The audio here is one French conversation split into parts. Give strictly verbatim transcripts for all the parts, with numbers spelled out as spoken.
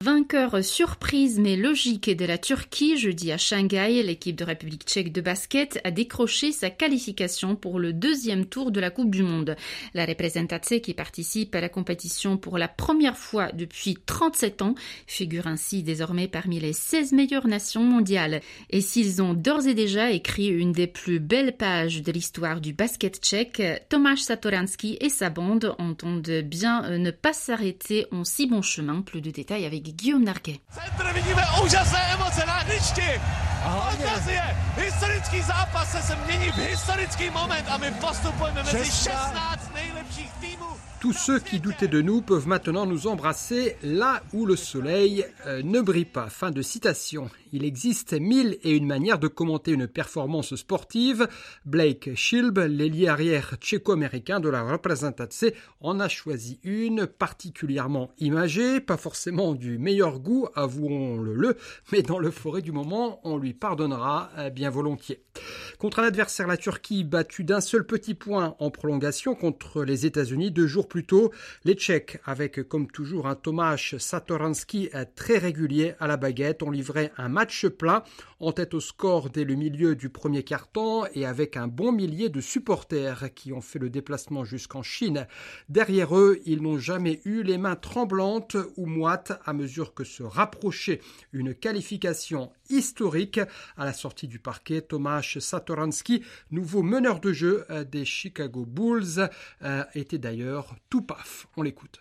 Vainqueur surprise mais logique de la Turquie, jeudi à Shanghai, l'équipe de République tchèque de basket a décroché sa qualification pour le deuxième tour de la Coupe du Monde. La Reprezentace, qui participe à la compétition pour la première fois depuis trente-sept ans, figure ainsi désormais parmi les seize meilleures nations mondiales. Et s'ils ont d'ores et déjà écrit une des plus belles pages de l'histoire du basket tchèque, Tomáš Satoranský et sa bande entendent bien ne pas s'arrêter en si bon chemin. Plus de détails avec Guillaume Narquet. Centr, vidíme úžasné emoce na hřišti. Fantazie. Historický zápas se mění v historický moment a my postupujeme mezi šestnáct nejlepších týmů. Tous ceux qui doutaient de nous peuvent maintenant nous embrasser là où le soleil euh, ne brille pas. Fin de citation. Il existe mille et une manières de commenter une performance sportive. Blake Schilb, l'ailier arrière tchéco-américain de la Reprezentace, en a choisi une particulièrement imagée, pas forcément du meilleur goût, avouons-le, mais dans l'euphorie du moment, on lui pardonnera bien volontiers. Contre un adversaire, la Turquie, battue d'un seul petit point en prolongation contre les États-Unis deux jours plus tôt, les Tchèques, avec comme toujours un Tomáš Satoranský très régulier à la baguette, ont livré un match plein, en tête au score dès le milieu du premier quart-temps et avec un bon millier de supporters qui ont fait le déplacement jusqu'en Chine. Derrière eux, ils n'ont jamais eu les mains tremblantes ou moites à mesure que se rapprochait une qualification historique. À la sortie du parquet, Tomáš Satoranský, nouveau meneur de jeu des Chicago Bulls, était d'ailleurs tout paf. On l'écoute.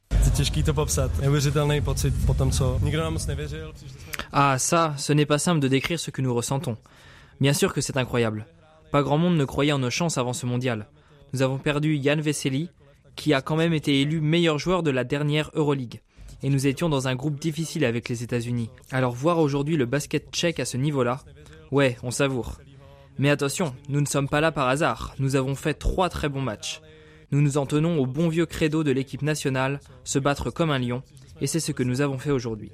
Ah ça, ce n'est pas simple de décrire ce que nous ressentons. Bien sûr que c'est incroyable. Pas grand monde ne croyait en nos chances avant ce mondial. Nous avons perdu Jan Veselý, qui a quand même été élu meilleur joueur de la dernière Euroleague. Et nous étions dans un groupe difficile avec les États-Unis. Alors voir aujourd'hui le basket tchèque à ce niveau-là, ouais, on savoure. Mais attention, nous ne sommes pas là par hasard. Nous avons fait trois très bons matchs. Nous nous en tenons au bon vieux credo de l'équipe nationale, se battre comme un lion, et c'est ce que nous avons fait aujourd'hui.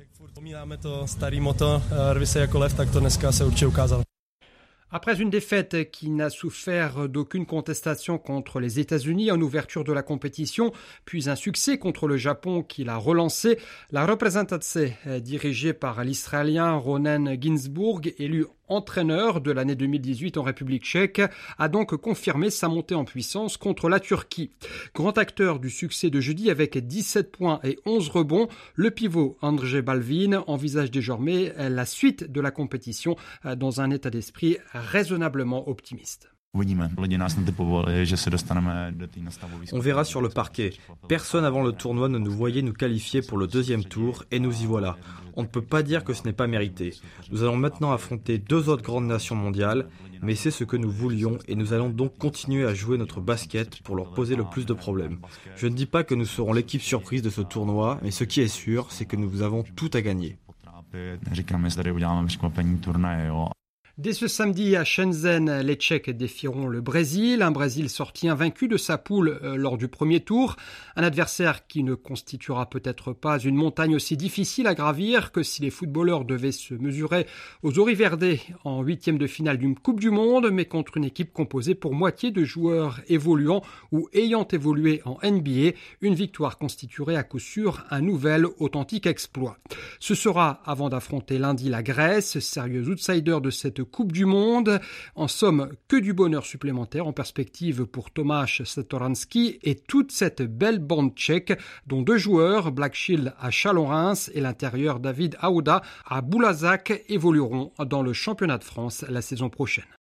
Après une défaite qui n'a souffert d'aucune contestation contre les États-Unis en ouverture de la compétition, puis un succès contre le Japon qui l'a relancé, la Reprezentace, dirigée par l'Israélien Ronen Ginsburg, élu entraîneur de l'année deux mille dix-huit en République tchèque, a donc confirmé sa montée en puissance contre la Turquie. Grand acteur du succès de jeudi avec dix-sept points et onze rebonds, le pivot André Balvin envisage désormais la suite de la compétition dans un état d'esprit raisonnablement optimiste. On verra sur le parquet. Personne avant le tournoi ne nous voyait nous qualifier pour le deuxième tour et nous y voilà. On ne peut pas dire que ce n'est pas mérité. Nous allons maintenant affronter deux autres grandes nations mondiales, mais c'est ce que nous voulions et nous allons donc continuer à jouer notre basket pour leur poser le plus de problèmes. Je ne dis pas que nous serons l'équipe surprise de ce tournoi, mais ce qui est sûr, c'est que nous avons tout à gagner. Dès ce samedi à Shenzhen, les Tchèques défieront le Brésil, un Brésil sorti invaincu de sa poule euh, lors du premier tour, un adversaire qui ne constituera peut-être pas une montagne aussi difficile à gravir que si les footballeurs devaient se mesurer aux Auriverde en huitième de finale d'une Coupe du Monde, mais contre une équipe composée pour moitié de joueurs évoluant ou ayant évolué en N B A, une victoire constituerait à coup sûr un nouvel authentique exploit. Ce sera avant d'affronter lundi la Grèce, sérieux outsider de cette Coupe du Monde. En somme, que du bonheur supplémentaire en perspective pour Tomáš Satoranský et toute cette belle bande tchèque, dont deux joueurs, Blake Schilb à Chalon-Reims et l'intérieur David Aouda à Boulazac, évolueront dans le championnat de France la saison prochaine.